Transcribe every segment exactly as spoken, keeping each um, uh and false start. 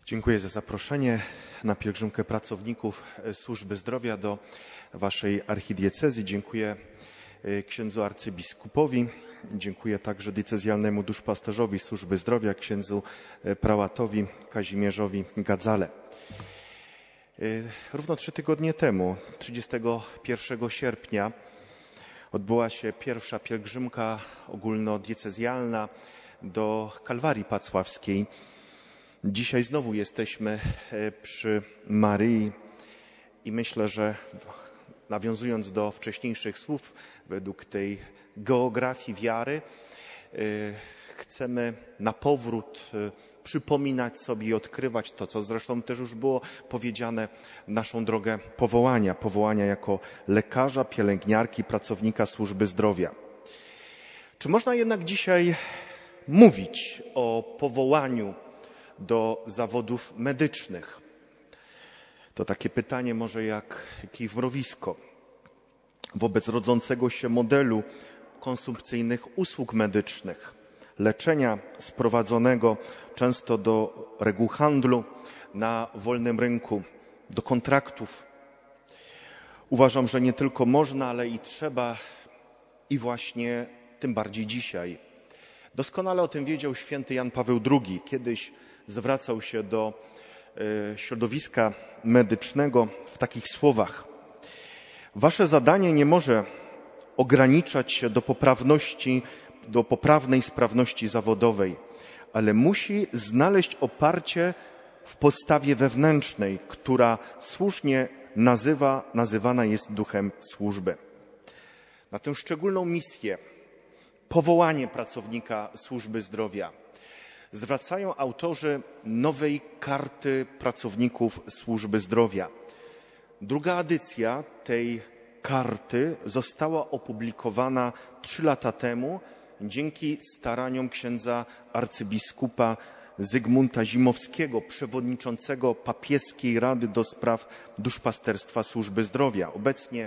Dziękuję za zaproszenie na pielgrzymkę pracowników służby zdrowia do waszej archidiecezji. Dziękuję księdzu arcybiskupowi. Dziękuję także diecezjalnemu duszpasterzowi służby zdrowia, księdzu prałatowi Kazimierzowi Gadzale. Równo trzy tygodnie temu, trzydziestego pierwszego sierpnia, odbyła się pierwsza pielgrzymka ogólnodiecezjalna do Kalwarii Pacławskiej. Dzisiaj znowu jesteśmy przy Maryi i myślę, że nawiązując do wcześniejszych słów, według tej geografii wiary, chcemy na powrót przypominać sobie i odkrywać to, co zresztą też już było powiedziane, naszą drogę powołania, powołania jako lekarza, pielęgniarki, pracownika służby zdrowia. Czy można jednak dzisiaj mówić o powołaniu do zawodów medycznych? To takie pytanie może jak kij w mrowisko. Wobec rodzącego się modelu konsumpcyjnych usług medycznych, leczenia sprowadzonego często do reguł handlu na wolnym rynku, do kontraktów. Uważam, że nie tylko można, ale i trzeba i właśnie tym bardziej dzisiaj. Doskonale o tym wiedział święty Jan Paweł drugi. Kiedyś zwracał się do y, środowiska medycznego w takich słowach. Wasze zadanie nie może ograniczać się do poprawności, do poprawnej sprawności zawodowej, ale musi znaleźć oparcie w postawie wewnętrznej, która słusznie nazywa, nazywana jest duchem służby. Na tę szczególną misję, powołanie pracownika służby zdrowia, zwracają autorzy nowej karty pracowników służby zdrowia. Druga edycja tej karty została opublikowana trzy lata temu dzięki staraniom księdza arcybiskupa Zygmunta Zimowskiego, przewodniczącego papieskiej Rady do spraw duszpasterstwa służby zdrowia. Obecnie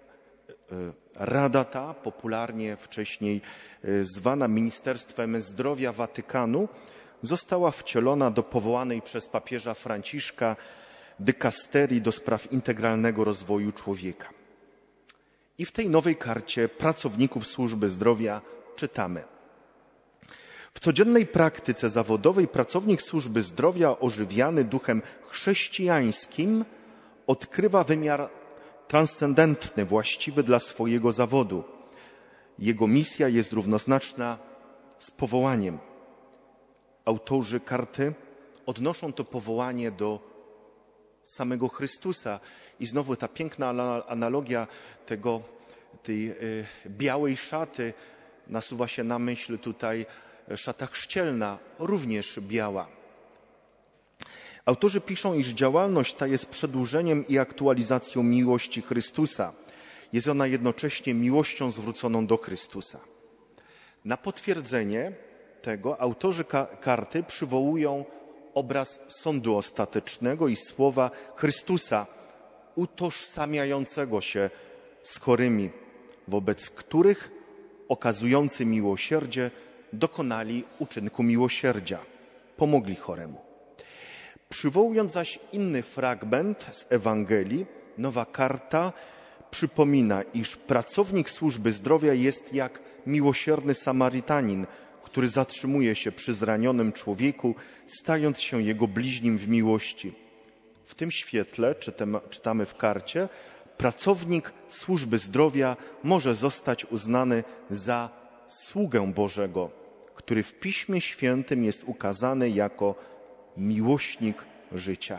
Rada ta, popularnie wcześniej zwana Ministerstwem Zdrowia Watykanu, została wcielona do powołanej przez papieża Franciszka dykasterii do spraw integralnego rozwoju człowieka. I w tej nowej karcie pracowników służby zdrowia czytamy: w codziennej praktyce zawodowej pracownik służby zdrowia ożywiany duchem chrześcijańskim odkrywa wymiar transcendentny, właściwy dla swojego zawodu. Jego misja jest równoznaczna z powołaniem. Autorzy karty odnoszą to powołanie do samego Chrystusa. I znowu ta piękna analogia tego, tej y, białej szaty nasuwa się na myśl tutaj szata chrzcielna, również biała. Autorzy piszą, iż działalność ta jest przedłużeniem i aktualizacją miłości Chrystusa. Jest ona jednocześnie miłością zwróconą do Chrystusa. Na potwierdzenie tego autorzy ka- karty przywołują obraz sądu ostatecznego i słowa Chrystusa utożsamiającego się z chorymi, wobec których okazujący miłosierdzie dokonali uczynku miłosierdzia, pomogli choremu. Przywołując zaś inny fragment z Ewangelii, nowa karta przypomina, iż pracownik służby zdrowia jest jak miłosierny Samarytanin, który zatrzymuje się przy zranionym człowieku, stając się jego bliźnim w miłości. W tym świetle, czytamy w karcie, pracownik służby zdrowia może zostać uznany za sługę Bożego, który w Piśmie Świętym jest ukazany jako miłośnik życia.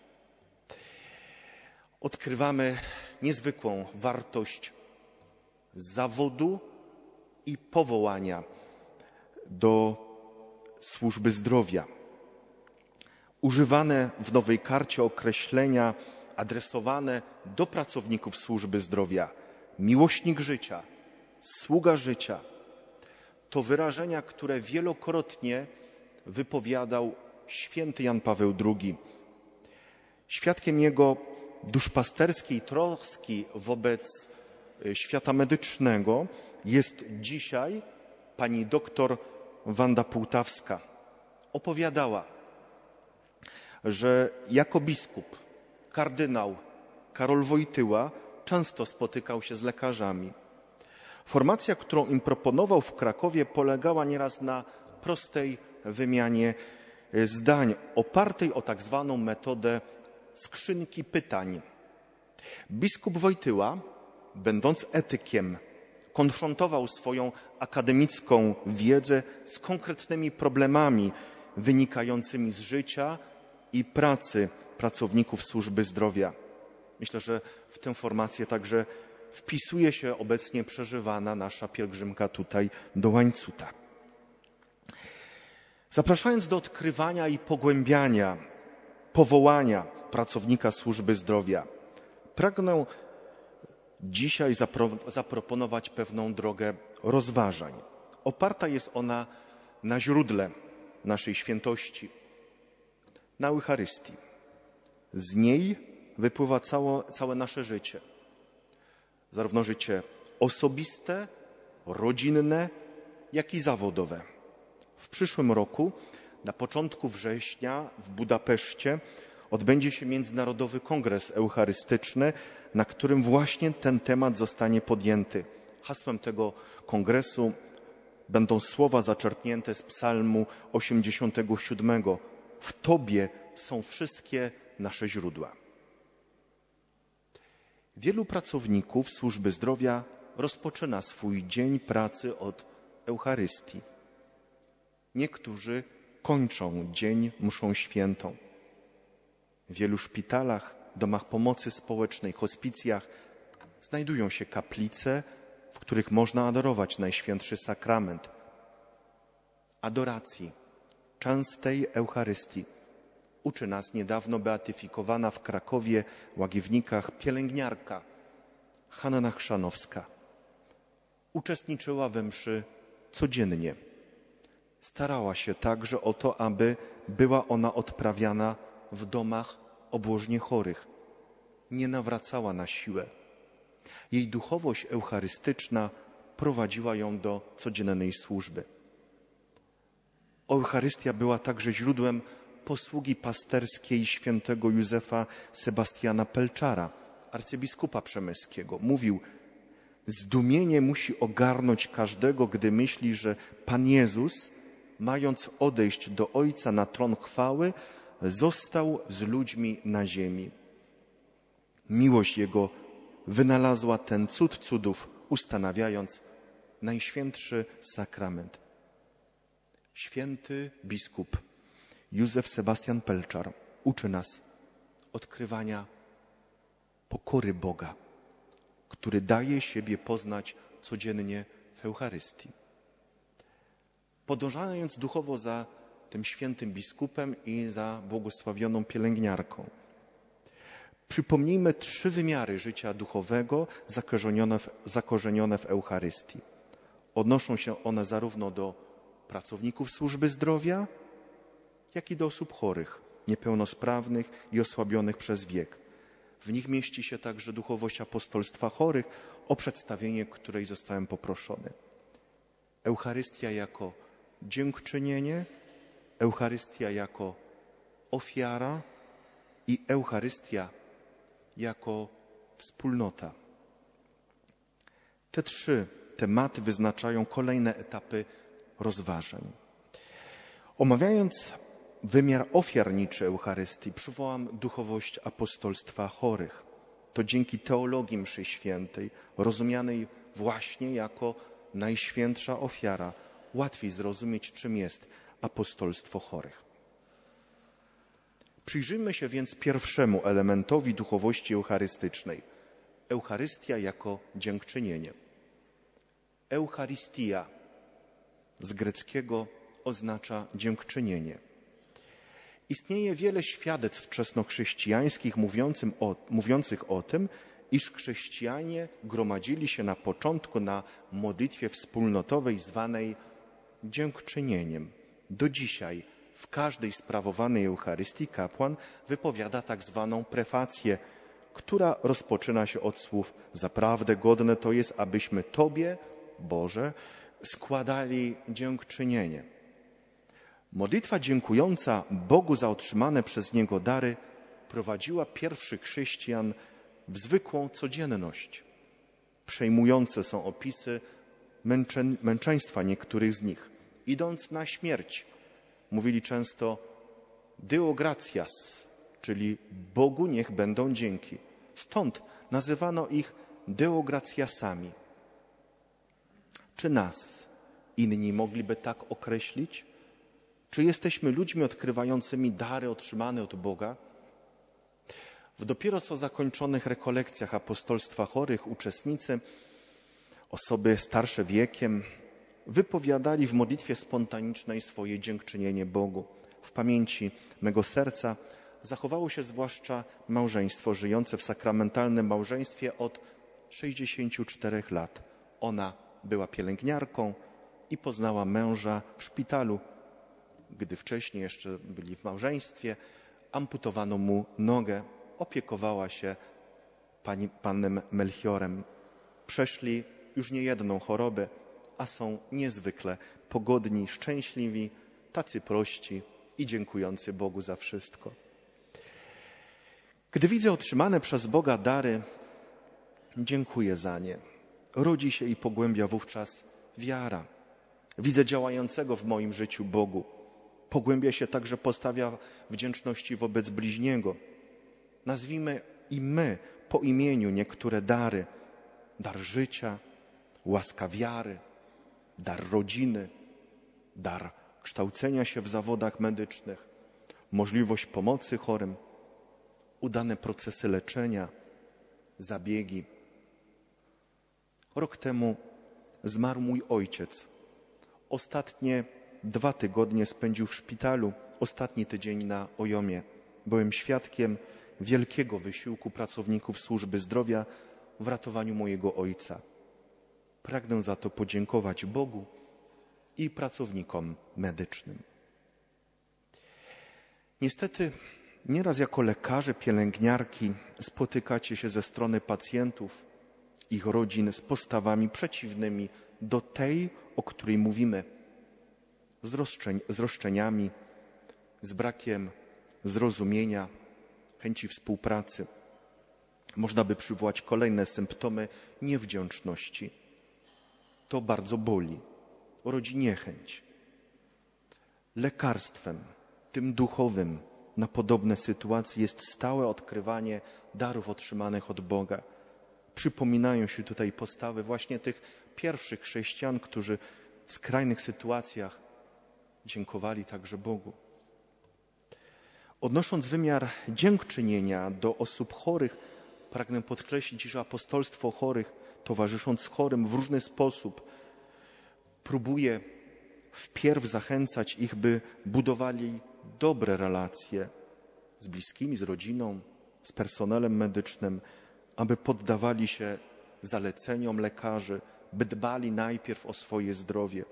Odkrywamy niezwykłą wartość zawodu i powołania do służby zdrowia. Używane w nowej karcie określenia adresowane do pracowników służby zdrowia, miłośnik życia, sługa życia, to wyrażenia, które wielokrotnie wypowiadał święty Jan Paweł drugi. Świadkiem jego duszpasterskiej troski wobec świata medycznego jest dzisiaj pani doktor Wanda Półtawska. Opowiadała, że jako biskup, kardynał Karol Wojtyła często spotykał się z lekarzami. Formacja, którą im proponował w Krakowie, polegała nieraz na prostej wymianie zdań, opartej o tak zwaną metodę skrzynki pytań. Biskup Wojtyła, będąc etykiem, konfrontował swoją akademicką wiedzę z konkretnymi problemami wynikającymi z życia i pracy pracowników służby zdrowia. Myślę, że w tę formację także wpisuje się obecnie przeżywana nasza pielgrzymka tutaj do Łańcuta. Zapraszając do odkrywania i pogłębiania powołania pracownika służby zdrowia, pragnę dzisiaj zapro- zaproponować pewną drogę rozważań. Oparta jest ona na źródle naszej świętości, na Eucharystii. Z niej wypływa cało, całe nasze życie. Zarówno życie osobiste, rodzinne, jak i zawodowe. W przyszłym roku, na początku września w Budapeszcie, odbędzie się Międzynarodowy Kongres Eucharystyczny, na którym właśnie ten temat zostanie podjęty. Hasłem tego kongresu będą słowa zaczerpnięte z Psalmu osiemdziesiątego siódmego. W Tobie są wszystkie nasze źródła. Wielu pracowników służby zdrowia rozpoczyna swój dzień pracy od Eucharystii. Niektórzy kończą dzień mszą świętą. W wielu szpitalach, domach pomocy społecznej, hospicjach znajdują się kaplice, w których można adorować Najświętszy Sakrament. Adoracji, częstej Eucharystii uczy nas niedawno beatyfikowana w Krakowie, Łagiewnikach, pielęgniarka Hanna Chrzanowska. Uczestniczyła we mszy codziennie. Starała się także o to, aby była ona odprawiana w domach obłożnie chorych. Nie nawracała na siłę. Jej duchowość eucharystyczna prowadziła ją do codziennej służby. Eucharystia była także źródłem posługi pasterskiej świętego Józefa Sebastiana Pelczara, arcybiskupa przemyskiego. Mówił: zdumienie musi ogarnąć każdego, gdy myśli, że Pan Jezus, mając odejść do Ojca na tron chwały, został z ludźmi na ziemi. Miłość Jego wynalazła ten cud cudów, ustanawiając Najświętszy Sakrament. Święty biskup Józef Sebastian Pelczar uczy nas odkrywania pokory Boga, który daje siebie poznać codziennie w Eucharystii. Podążając duchowo za tym świętym biskupem i za błogosławioną pielęgniarką, przypomnijmy trzy wymiary życia duchowego zakorzenione w, zakorzenione w Eucharystii. Odnoszą się one zarówno do pracowników służby zdrowia, jak i do osób chorych, niepełnosprawnych i osłabionych przez wiek. W nich mieści się także duchowość apostolstwa chorych, o przedstawienie której zostałem poproszony. Eucharystia jako dziękczynienie, Eucharystia jako ofiara i Eucharystia jako wspólnota. Te trzy tematy wyznaczają kolejne etapy rozważań. Omawiając wymiar ofiarniczy Eucharystii, przywołam duchowość apostolstwa chorych. To dzięki teologii mszy świętej, rozumianej właśnie jako najświętsza ofiara, łatwiej zrozumieć, czym jest apostolstwo chorych. Przyjrzyjmy się więc pierwszemu elementowi duchowości eucharystycznej. Eucharystia jako dziękczynienie. Eucharistia z greckiego oznacza dziękczynienie. Istnieje wiele świadectw wczesnochrześcijańskich mówiącym o, mówiących o tym, iż chrześcijanie gromadzili się na początku na modlitwie wspólnotowej zwanej dziękczynieniem. Do dzisiaj w każdej sprawowanej Eucharystii kapłan wypowiada tak zwaną prefację, która rozpoczyna się od słów: zaprawdę godne to jest, abyśmy Tobie, Boże, składali dziękczynienie. Modlitwa dziękująca Bogu za otrzymane przez Niego dary prowadziła pierwszych chrześcijan w zwykłą codzienność. Przejmujące są opisy męcze, męczeństwa niektórych z nich. Idąc na śmierć, mówili często Deo gratias, czyli Bogu niech będą dzięki. Stąd nazywano ich Deo gratiasami. Czy nas inni mogliby tak określić? Czy jesteśmy ludźmi odkrywającymi dary otrzymane od Boga? W dopiero co zakończonych rekolekcjach apostolstwa chorych uczestnicy, osoby starsze wiekiem, wypowiadali w modlitwie spontanicznej swoje dziękczynienie Bogu. W pamięci mego serca zachowało się zwłaszcza małżeństwo żyjące w sakramentalnym małżeństwie od sześćdziesięciu czterech lat. Ona była pielęgniarką i poznała męża w szpitalu. Gdy wcześniej jeszcze byli w małżeństwie, amputowano mu nogę. Opiekowała się pani, panem Melchiorem. Przeszli już niejedną chorobę, a są niezwykle pogodni, szczęśliwi, tacy prości i dziękujący Bogu za wszystko. Gdy widzę otrzymane przez Boga dary, dziękuję za nie. Rodzi się i pogłębia wówczas wiara. Widzę działającego w moim życiu Bogu. Pogłębia się także postawa wdzięczności wobec bliźniego. Nazwijmy i my po imieniu niektóre dary. Dar życia, łaska wiary, dar rodziny, dar kształcenia się w zawodach medycznych, możliwość pomocy chorym, udane procesy leczenia, zabiegi. Rok temu zmarł mój ojciec. Ostatnie dwa tygodnie spędził w szpitalu, ostatni tydzień na Ojomie. Byłem świadkiem wielkiego wysiłku pracowników służby zdrowia w ratowaniu mojego ojca. Pragnę za to podziękować Bogu i pracownikom medycznym. Niestety, nieraz jako lekarze, pielęgniarki spotykacie się ze strony pacjentów, ich rodzin z postawami przeciwnymi do tej, o której mówimy, z, roszczeń, z roszczeniami, z brakiem zrozumienia, chęci współpracy. Można by przywołać kolejne symptomy niewdzięczności. To bardzo boli, rodzi niechęć. Lekarstwem, tym duchowym na podobne sytuacje jest stałe odkrywanie darów otrzymanych od Boga. Przypominają się tutaj postawy właśnie tych pierwszych chrześcijan, którzy w skrajnych sytuacjach dziękowali także Bogu. Odnosząc wymiar dziękczynienia do osób chorych, pragnę podkreślić, że apostolstwo chorych, towarzysząc chorym w różny sposób, próbuje wpierw zachęcać ich, by budowali dobre relacje z bliskimi, z rodziną, z personelem medycznym, aby poddawali się zaleceniom lekarzy, by dbali najpierw o swoje zdrowie.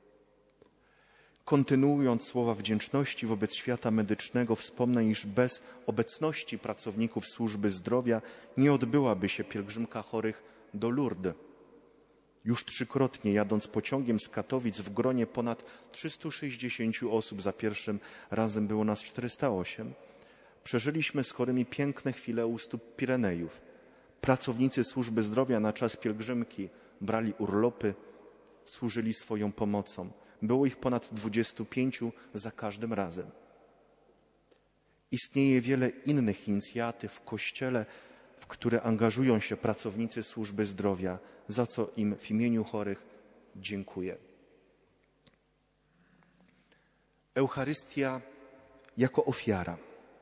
Kontynuując słowa wdzięczności wobec świata medycznego, wspomnę, iż bez obecności pracowników służby zdrowia nie odbyłaby się pielgrzymka chorych do Lourdes. Już trzykrotnie jadąc pociągiem z Katowic w gronie ponad trzystu sześćdziesięciu osób, za pierwszym razem było nas czterysta osiem, przeżyliśmy z chorymi piękne chwile u stóp Pirenejów. Pracownicy służby zdrowia na czas pielgrzymki brali urlopy, służyli swoją pomocą. Było ich ponad dwudziestu pięciu za każdym razem. Istnieje wiele innych inicjatyw w Kościele, w które angażują się pracownicy służby zdrowia, za co im w imieniu chorych dziękuję. Eucharystia jako ofiara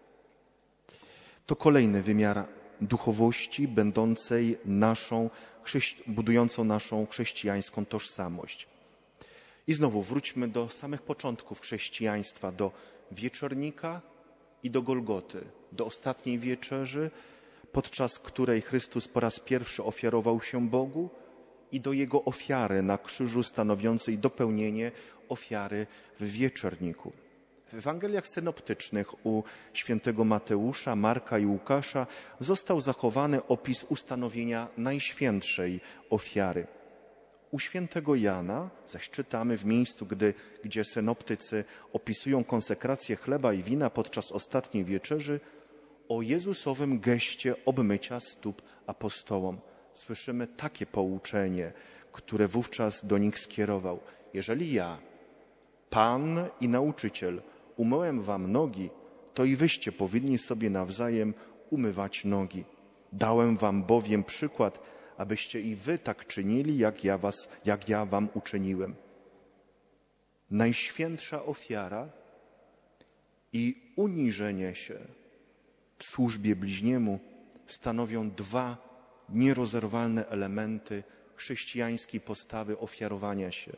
to kolejny wymiar duchowości będącej naszą, budującą naszą chrześcijańską tożsamość. I znowu wróćmy do samych początków chrześcijaństwa, do wieczornika i do Golgoty, do ostatniej wieczerzy, podczas której Chrystus po raz pierwszy ofiarował się Bogu, i do Jego ofiary na krzyżu stanowiącej dopełnienie ofiary w wieczorniku. W Ewangeliach synoptycznych u świętego Mateusza, Marka i Łukasza został zachowany opis ustanowienia najświętszej ofiary. U świętego Jana zaś czytamy w miejscu, gdy, gdzie synoptycy opisują konsekrację chleba i wina podczas ostatniej wieczerzy, o Jezusowym geście obmycia stóp apostołom. Słyszymy takie pouczenie, które wówczas do nich skierował. Jeżeli ja, Pan i nauczyciel, umyłem wam nogi, to i wyście powinni sobie nawzajem umywać nogi. Dałem wam bowiem przykład, abyście i wy tak czynili, jak ja, was, jak ja wam uczyniłem. Najświętsza ofiara i uniżenie się w służbie bliźniemu stanowią dwa nierozerwalne elementy chrześcijańskiej postawy ofiarowania się.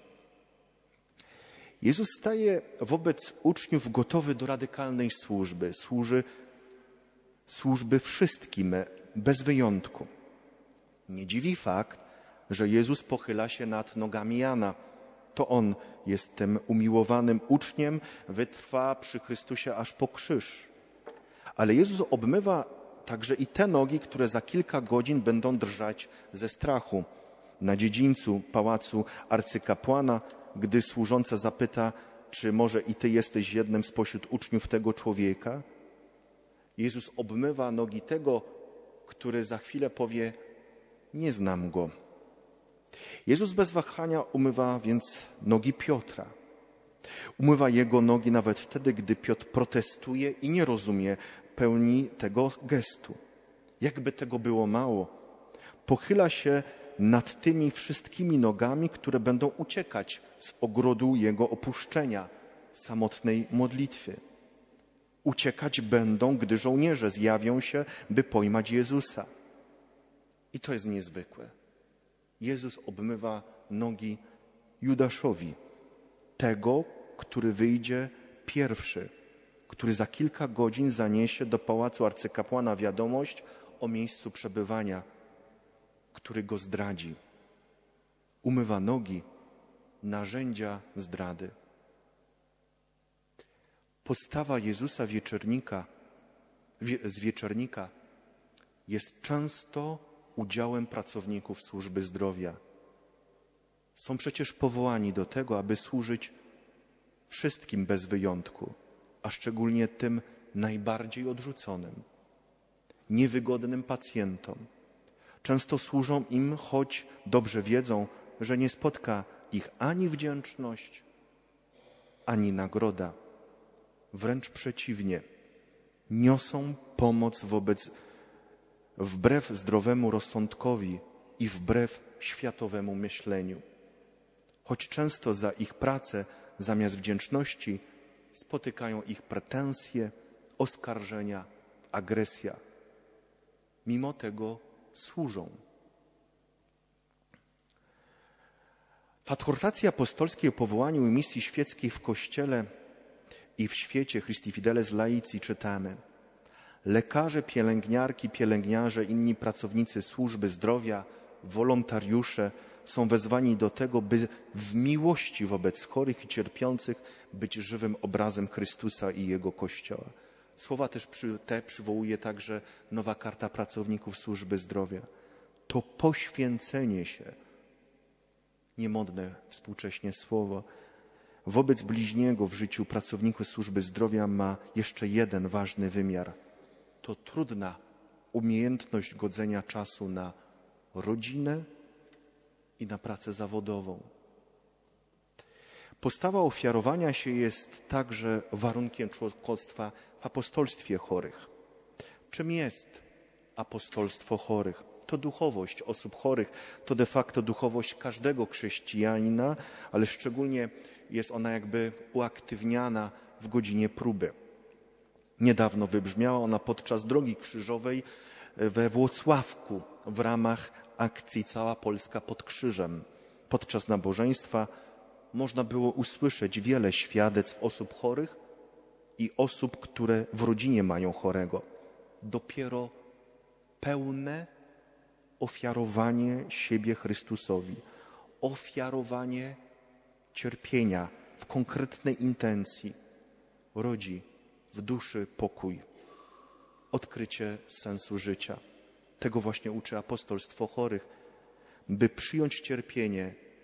Jezus staje wobec uczniów gotowy do radykalnej służby, służy, służby wszystkim, bez wyjątku. Nie dziwi fakt, że Jezus pochyla się nad nogami Jana. To on jest tym umiłowanym uczniem, wytrwa przy Chrystusie aż po krzyż. Ale Jezus obmywa także i te nogi, które za kilka godzin będą drżać ze strachu. Na dziedzińcu pałacu arcykapłana, gdy służąca zapyta, czy może i ty jesteś jednym spośród uczniów tego człowieka? Jezus obmywa nogi tego, który za chwilę powie, nie znam go. Jezus bez wahania umywa więc nogi Piotra. Umywa jego nogi nawet wtedy, gdy Piotr protestuje i nie rozumie pełni tego gestu. Jakby tego było mało, pochyla się nad tymi wszystkimi nogami, które będą uciekać z ogrodu jego opuszczenia, samotnej modlitwy. Uciekać będą, gdy żołnierze zjawią się, by pojmać Jezusa. I to jest niezwykłe. Jezus obmywa nogi Judaszowi, tego, który wyjdzie pierwszy, który za kilka godzin zaniesie do pałacu arcykapłana wiadomość o miejscu przebywania, który go zdradzi. Umywa nogi, narzędzia zdrady. Postawa Jezusa wieczernika, z wieczernika jest często udziałem pracowników służby zdrowia. Są przecież powołani do tego, aby służyć wszystkim bez wyjątku, a szczególnie tym najbardziej odrzuconym, niewygodnym pacjentom. Często służą im, choć dobrze wiedzą, że nie spotka ich ani wdzięczność, ani nagroda. Wręcz przeciwnie, niosą pomoc wobec, wbrew zdrowemu rozsądkowi i wbrew światowemu myśleniu. Choć często za ich pracę zamiast wdzięczności spotykają ich pretensje, oskarżenia, agresja. Mimo tego służą. W adhortacji apostolskiej o powołaniu i misji świeckiej w Kościele i w świecie Christi Fideles Laici czytamy: lekarze, pielęgniarki, pielęgniarze, inni pracownicy służby zdrowia, wolontariusze są wezwani do tego, by w miłości wobec chorych i cierpiących być żywym obrazem Chrystusa i Jego Kościoła. Słowa też przy, te przywołuje także nowa karta pracowników służby zdrowia. To poświęcenie się, niemodne współcześnie słowo, wobec bliźniego w życiu pracowników służby zdrowia ma jeszcze jeden ważny wymiar. To trudna umiejętność godzenia czasu na rodzinę i na pracę zawodową. Postawa ofiarowania się jest także warunkiem członkostwa w apostolstwie chorych. Czym jest apostolstwo chorych? To duchowość osób chorych, to de facto duchowość każdego chrześcijanina, ale szczególnie jest ona jakby uaktywniana w godzinie próby. Niedawno wybrzmiała ona podczas drogi krzyżowej we Włocławku w ramach akcji Cała Polska pod krzyżem. Podczas nabożeństwa można było usłyszeć wiele świadectw osób chorych i osób, które w rodzinie mają chorego. Dopiero pełne ofiarowanie siebie Chrystusowi, ofiarowanie cierpienia w konkretnej intencji rodzi w duszy pokój, odkrycie sensu życia. Tego właśnie uczy apostolstwo chorych, by przyjąć cierpienie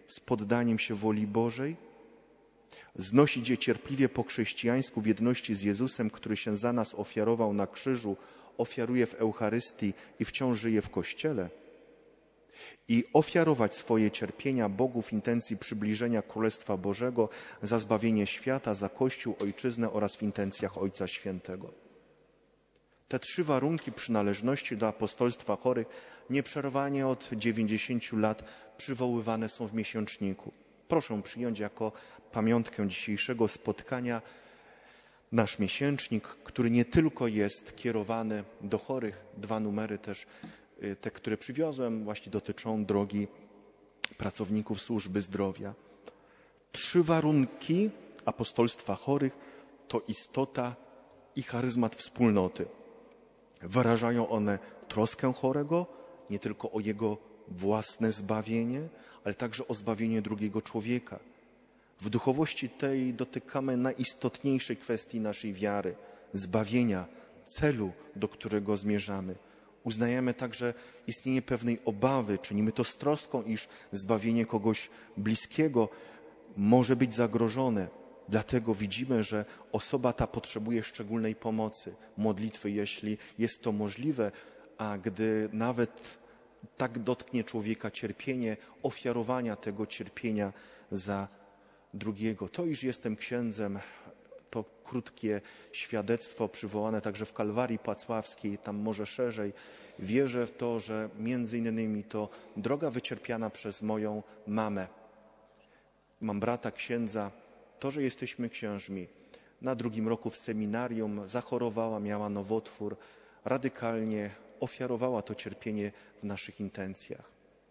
z poddaniem się woli Bożej, znosić je cierpliwie po chrześcijańsku w jedności z Jezusem, który się za nas ofiarował na krzyżu, ofiaruje w Eucharystii i wciąż żyje w Kościele, i ofiarować swoje cierpienia Bogu w intencji przybliżenia Królestwa Bożego, za zbawienie świata, za Kościół, Ojczyznę oraz w intencjach Ojca Świętego. Te trzy warunki przynależności do apostolstwa chorych nieprzerwanie od dziewięćdziesięciu lat przywoływane są w miesięczniku. Proszę przyjąć jako pamiątkę dzisiejszego spotkania nasz miesięcznik, który nie tylko jest kierowany do chorych, dwa numery też, te, które przywiozłem, właśnie dotyczą drogi pracowników służby zdrowia. Trzy warunki apostolstwa chorych to istota i charyzmat wspólnoty. Wyrażają one troskę chorego, nie tylko o jego własne zbawienie, ale także o zbawienie drugiego człowieka. W duchowości tej dotykamy najistotniejszej kwestii naszej wiary, zbawienia, celu, do którego zmierzamy. Uznajemy także istnienie pewnej obawy, czynimy to z troską, iż zbawienie kogoś bliskiego może być zagrożone. Dlatego widzimy, że osoba ta potrzebuje szczególnej pomocy, modlitwy, jeśli jest to możliwe, a gdy nawet tak dotknie człowieka cierpienie, ofiarowania tego cierpienia za drugiego. To, iż jestem księdzem, to krótkie świadectwo przywołane także w Kalwarii Płacławskiej, tam może szerzej. Wierzę w to, że między innymi to droga wycierpiana przez moją mamę. Mam brata księdza. To, że jesteśmy księżmi. Na drugim roku w seminarium zachorowała, miała nowotwór, radykalnie ofiarowała to cierpienie w naszych intencjach.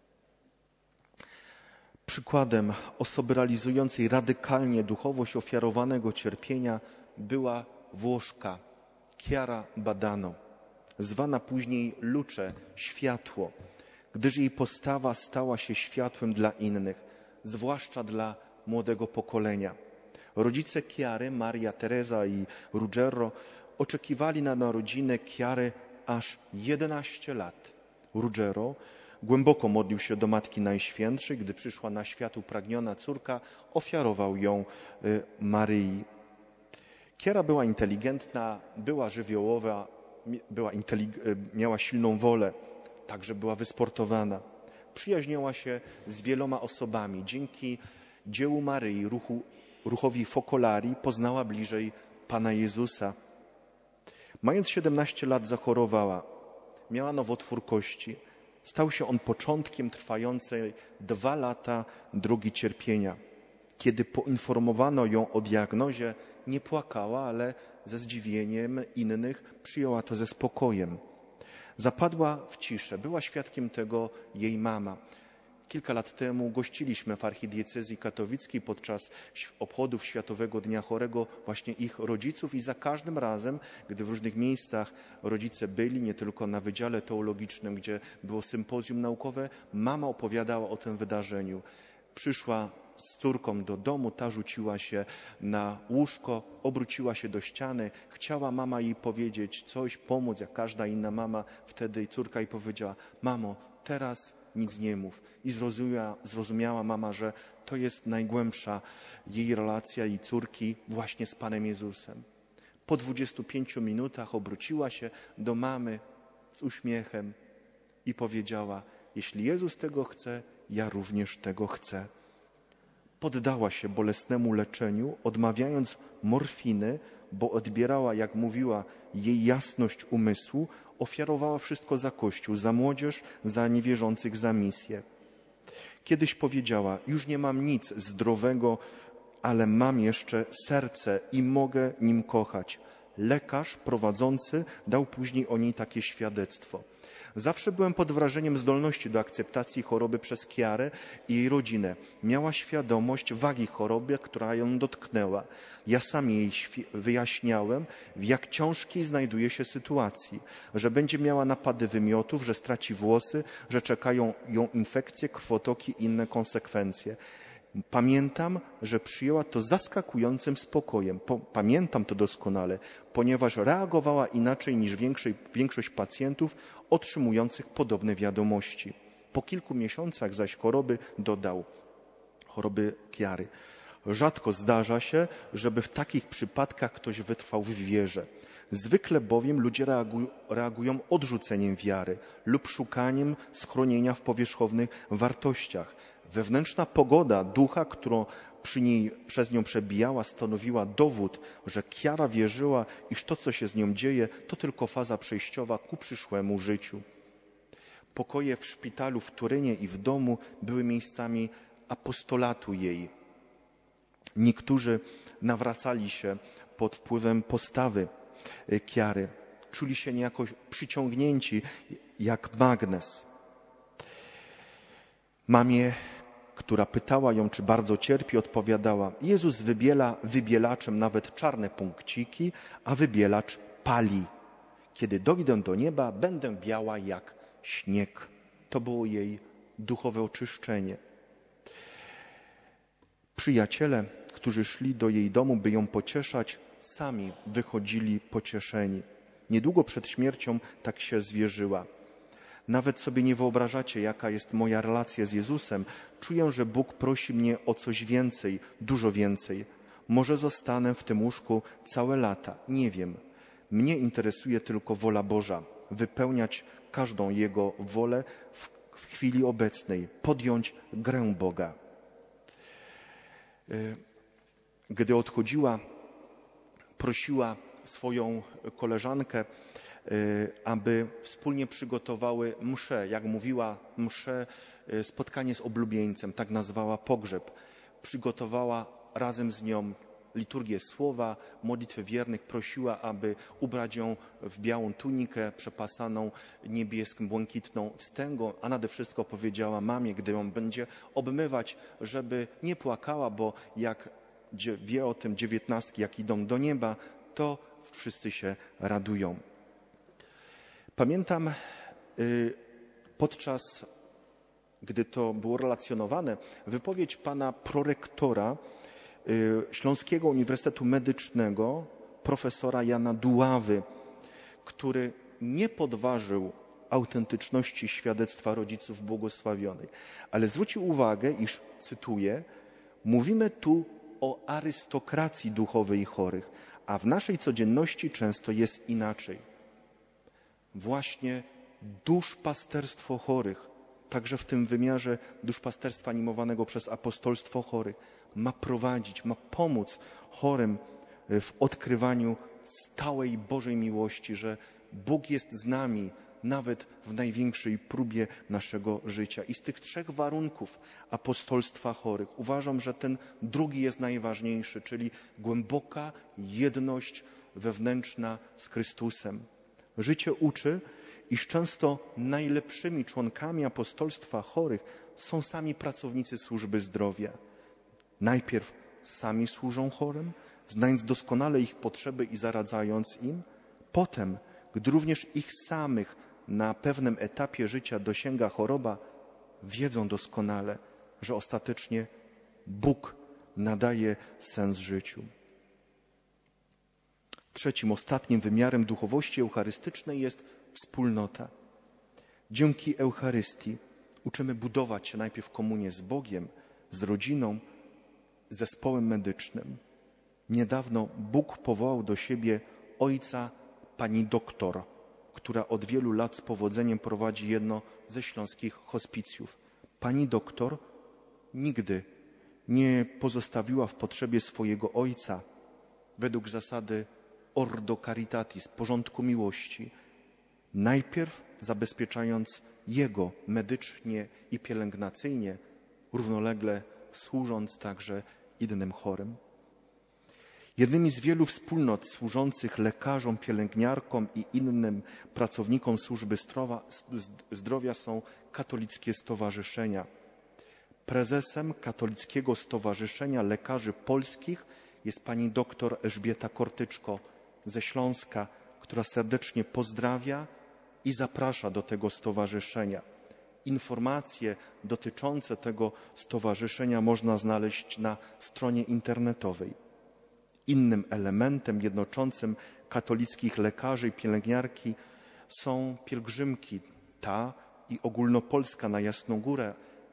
Przykładem osoby realizującej radykalnie duchowość ofiarowanego cierpienia była Włoszka Chiara Badano, zwana później Luce, światło, gdyż jej postawa stała się światłem dla innych, zwłaszcza dla młodego pokolenia. Rodzice Chiary, Maria Teresa i Ruggiero, oczekiwali na narodzinę Chiary aż jedenaście lat. Ruggiero głęboko modlił się do Matki Najświętszej. Gdy przyszła na świat upragniona córka, ofiarował ją Maryi. Chiara była inteligentna, była żywiołowa, była miała silną wolę, także była wysportowana. Przyjaźniła się z wieloma osobami. Dzięki dziełu Maryi, ruchu, ruchowi Focolari, poznała bliżej Pana Jezusa. Mając siedemnaście lat zachorowała. Miała nowotwór kości. Stał się on początkiem trwającej dwa lata drogi cierpienia. Kiedy poinformowano ją o diagnozie, nie płakała, ale ze zdziwieniem innych przyjęła to ze spokojem. Zapadła w ciszę. Była świadkiem tego jej mama. Kilka lat temu gościliśmy w archidiecezji katowickiej podczas obchodów Światowego Dnia Chorego właśnie ich rodziców i za każdym razem, gdy w różnych miejscach rodzice byli, nie tylko na Wydziale Teologicznym, gdzie było sympozjum naukowe, mama opowiadała o tym wydarzeniu. Przyszła z córką do domu, ta rzuciła się na łóżko, obróciła się do ściany. Chciała mama jej powiedzieć coś, pomóc, jak każda inna mama. Wtedy córka jej powiedziała: mamo, teraz nic nie mów. I zrozumiała, zrozumiała mama, że to jest najgłębsza jej relacja i córki właśnie z Panem Jezusem. Po dwudziestu pięciu minutach obróciła się do mamy z uśmiechem i powiedziała: jeśli Jezus tego chce, ja również tego chcę. Poddała się bolesnemu leczeniu, odmawiając morfiny, bo odbierała, jak mówiła, jej jasność umysłu, ofiarowała wszystko za Kościół, za młodzież, za niewierzących, za misję. Kiedyś powiedziała: już nie mam nic zdrowego, ale mam jeszcze serce i mogę nim kochać. Lekarz prowadzący dał później o niej takie świadectwo. Zawsze byłem pod wrażeniem zdolności do akceptacji choroby przez Chiarę i jej rodzinę. Miała świadomość wagi choroby, która ją dotknęła. Ja sam jej wyjaśniałem, w jak ciężkiej znajduje się sytuacji, że będzie miała napady wymiotów, że straci włosy, że czekają ją infekcje, krwotoki i inne konsekwencje. Pamiętam, że przyjęła to zaskakującym spokojem. Pamiętam to doskonale, ponieważ reagowała inaczej niż większość pacjentów otrzymujących podobne wiadomości. Po kilku miesiącach zaś choroby dodał: choroby Chiary. Rzadko zdarza się, żeby w takich przypadkach ktoś wytrwał w wierze. Zwykle bowiem ludzie reagują, reagują odrzuceniem wiary lub szukaniem schronienia w powierzchownych wartościach. Wewnętrzna pogoda ducha, którą przy niej, przez nią przebijała, stanowiła dowód, że Chiara wierzyła, iż to, co się z nią dzieje, to tylko faza przejściowa ku przyszłemu życiu. Pokoje w szpitalu w Turynie i w domu były miejscami apostolatu jej. Niektórzy nawracali się pod wpływem postawy Chiary. Czuli się niejako przyciągnięci jak magnes. Mamie, która pytała ją, czy bardzo cierpi, odpowiadała: Jezus wybiela wybielaczem nawet czarne punkciki, a wybielacz pali. Kiedy dojdę do nieba, będę biała jak śnieg. To było jej duchowe oczyszczenie. Przyjaciele, którzy szli do jej domu, by ją pocieszać, sami wychodzili pocieszeni. Niedługo przed śmiercią tak się zwierzyła. Nawet sobie nie wyobrażacie, jaka jest moja relacja z Jezusem. Czuję, że Bóg prosi mnie o coś więcej, dużo więcej. Może zostanę w tym łóżku całe lata, nie wiem. Mnie interesuje tylko wola Boża, wypełniać każdą Jego wolę w, w chwili obecnej, podjąć grę Boga. Gdy odchodziła, prosiła swoją koleżankę, aby wspólnie przygotowały mszę, jak mówiła, mszę, spotkanie z oblubieńcem, tak nazwała pogrzeb. Przygotowała razem z nią liturgię słowa, modlitwę wiernych, prosiła, aby ubrać ją w białą tunikę przepasaną niebieską, błękitną wstęgą, a nade wszystko powiedziała mamie, gdy ją będzie obmywać, żeby nie płakała, bo jak wie o tym dziewiętnastki, jak idą do nieba, to wszyscy się radują. Pamiętam podczas, gdy to było relacjonowane, wypowiedź pana prorektora Śląskiego Uniwersytetu Medycznego, profesora Jana Duławy, który nie podważył autentyczności świadectwa rodziców błogosławionej, ale zwrócił uwagę, iż, cytuję, mówimy tu o arystokracji duchowej chorych, a w naszej codzienności często jest inaczej. Właśnie duszpasterstwo chorych, także w tym wymiarze duszpasterstwa animowanego przez apostolstwo chorych, ma prowadzić, ma pomóc chorym w odkrywaniu stałej Bożej miłości, że Bóg jest z nami nawet w największej próbie naszego życia. I z tych trzech warunków apostolstwa chorych uważam, że ten drugi jest najważniejszy, czyli głęboka jedność wewnętrzna z Chrystusem. Życie uczy, iż często najlepszymi członkami apostolstwa chorych są sami pracownicy służby zdrowia. Najpierw sami służą chorym, znając doskonale ich potrzeby i zaradzając im. Potem, gdy również ich samych na pewnym etapie życia dosięga choroba, wiedzą doskonale, że ostatecznie Bóg nadaje sens życiu. Trzecim, ostatnim wymiarem duchowości eucharystycznej jest wspólnota. Dzięki Eucharystii uczymy budować się najpierw komunię z Bogiem, z rodziną, z zespołem medycznym. Niedawno Bóg powołał do siebie ojca pani doktor, która od wielu lat z powodzeniem prowadzi jedno ze śląskich hospicjów. Pani doktor nigdy nie pozostawiła w potrzebie swojego ojca według zasady ordo caritatis, porządku miłości, najpierw zabezpieczając jego medycznie i pielęgnacyjnie, równolegle służąc także innym chorym. Jednymi z wielu wspólnot służących lekarzom, pielęgniarkom i innym pracownikom służby zdrowia są katolickie stowarzyszenia. Prezesem Katolickiego Stowarzyszenia Lekarzy Polskich jest pani doktor Elżbieta Kortyczko ze Śląska, która serdecznie pozdrawia i zaprasza do tego stowarzyszenia. Informacje dotyczące tego stowarzyszenia można znaleźć na stronie internetowej. Innym elementem jednoczącym katolickich lekarzy i pielęgniarki są pielgrzymki ta i ogólnopolska na Jasną Górę,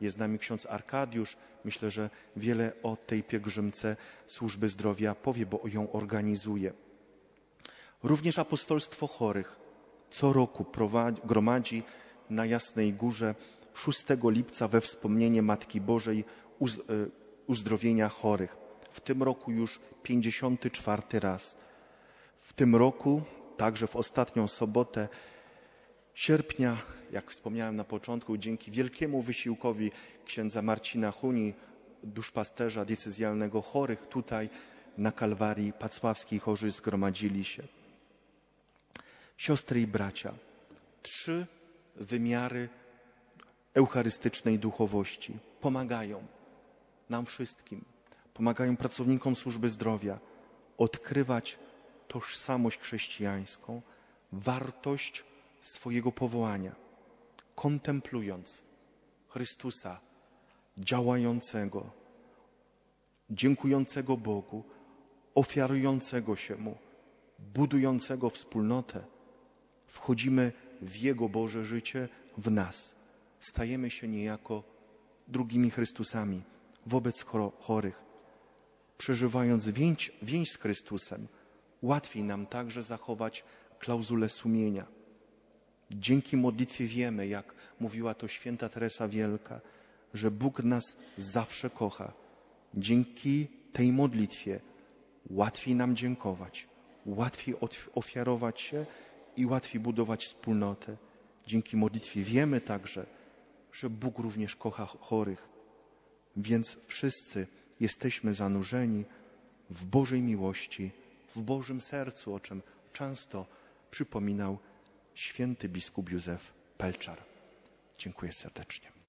jest z nami ksiądz Arkadiusz. Myślę, że wiele o tej pielgrzymce służby zdrowia powie, bo ją organizuje. Również apostolstwo chorych co roku prowadzi, gromadzi na Jasnej Górze szóstego lipca we wspomnienie Matki Bożej uz, uzdrowienia chorych. W tym roku już pięćdziesiąty czwarty raz. W tym roku, także w ostatnią sobotę sierpnia, jak wspomniałem na początku, dzięki wielkiemu wysiłkowi księdza Marcina Huni, duszpasterza diecezjalnego chorych, tutaj na Kalwarii Pacławskiej chorzy zgromadzili się. Siostry i bracia, trzy wymiary eucharystycznej duchowości pomagają nam wszystkim, pomagają pracownikom służby zdrowia odkrywać tożsamość chrześcijańską, wartość swojego powołania, kontemplując Chrystusa działającego, dziękującego Bogu, ofiarującego się Mu, budującego wspólnotę. Wchodzimy w Jego Boże życie w nas. Stajemy się niejako drugimi Chrystusami wobec chorych. Przeżywając więź, więź z Chrystusem, łatwiej nam także zachować klauzulę sumienia. Dzięki modlitwie wiemy, jak mówiła to święta Teresa Wielka, że Bóg nas zawsze kocha. Dzięki tej modlitwie łatwiej nam dziękować, łatwiej ofiarować się i łatwiej budować wspólnotę. Dzięki modlitwie wiemy także, że Bóg również kocha chorych. Więc wszyscy jesteśmy zanurzeni w Bożej miłości, w Bożym sercu, o czym często przypominał święty biskup Józef Pelczar. Dziękuję serdecznie.